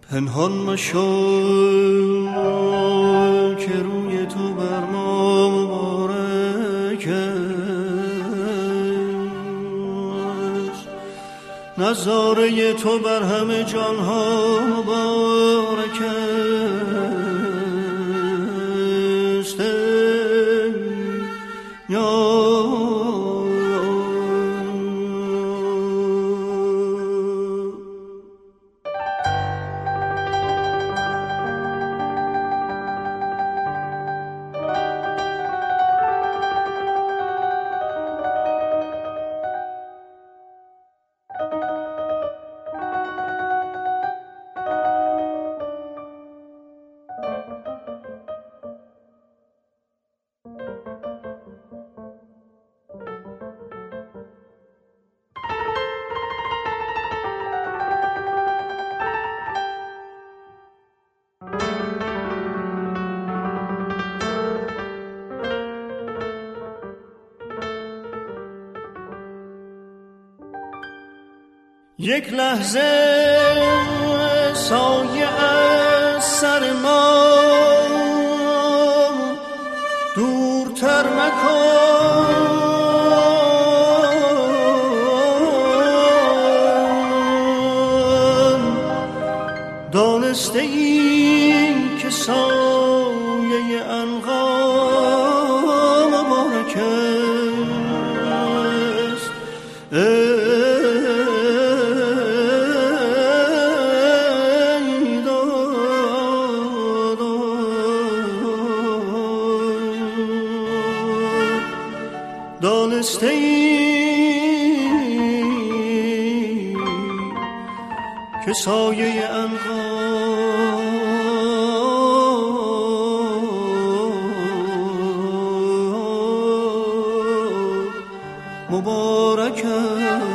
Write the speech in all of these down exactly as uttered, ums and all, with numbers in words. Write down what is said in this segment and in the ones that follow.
پنهان مشو که روی تو بر ما مبارک است، نظاره تو بر همه جانها مبارک است. یا یک لحظه سایه از سر ما دورتر مکن، دانسته ای که سایه عنقا مبارک است. دانسته ای که سایه عنقا مبارک است.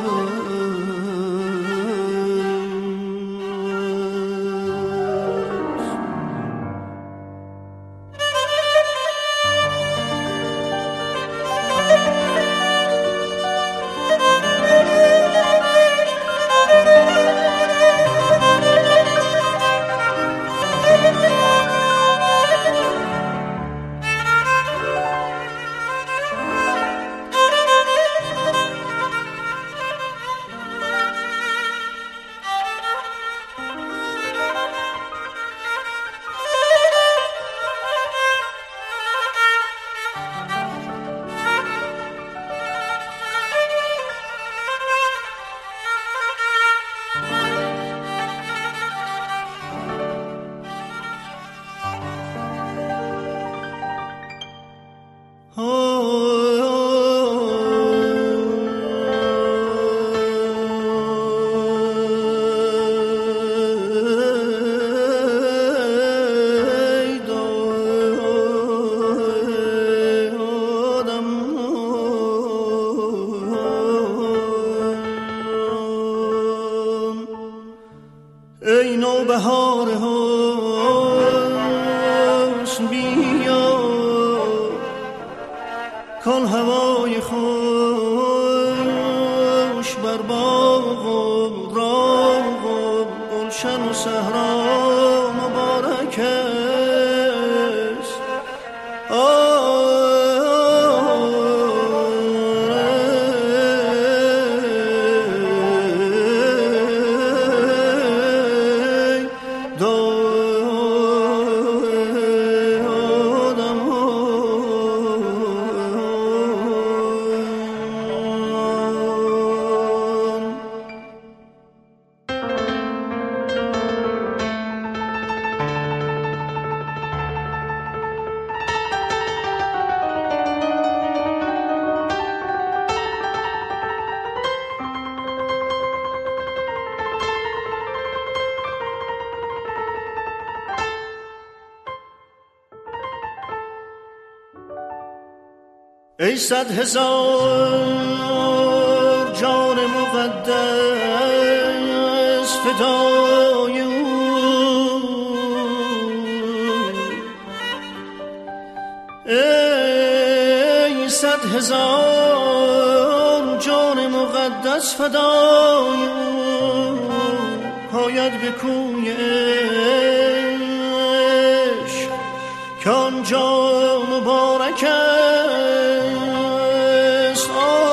ای نوبهار حسن بیا کن هوای خوش بر باغ و راغ و گلشن و صحرا مبارک است. ای صد هزار جان مقدس فدای او، ای صد هزار جان مقدس فدای او، پاید به کوی عشق که آنجا مبارک است.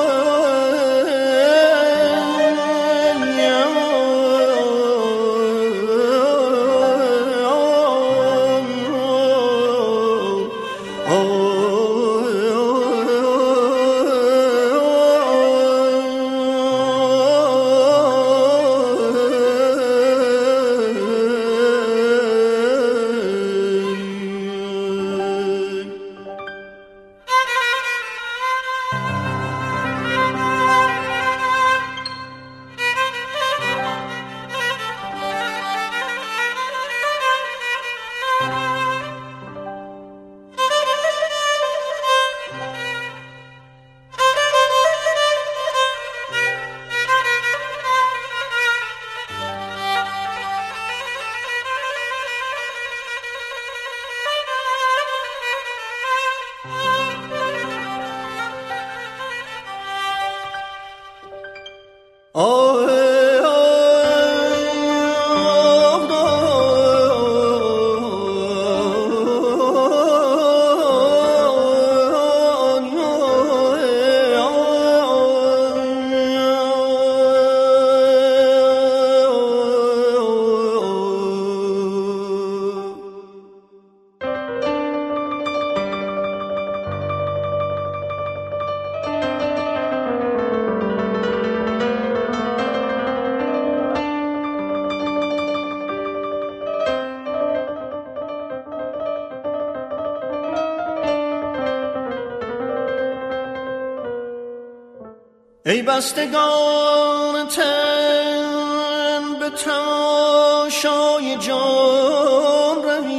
ای بستگان تن به تماشای جان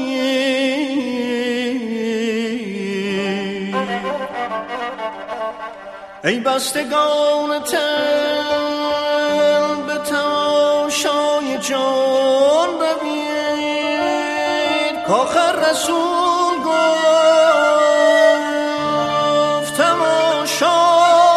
روید، ای بستگان تن به تماشای جان روید، کآخر رسول گفت تماشا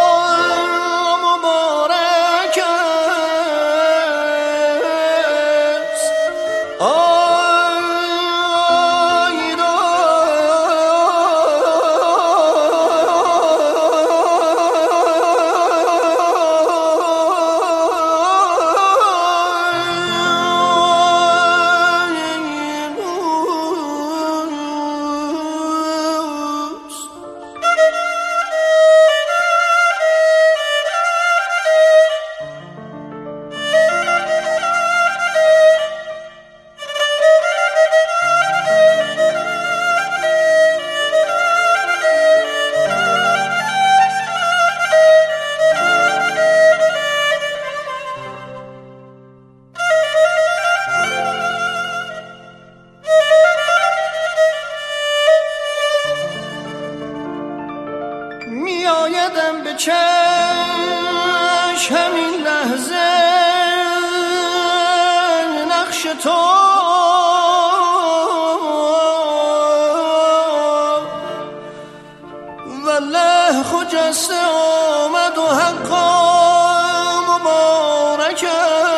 میآیدم به چشم همین لحظه نقش تو، والله خجسته آمد و حقا مبارک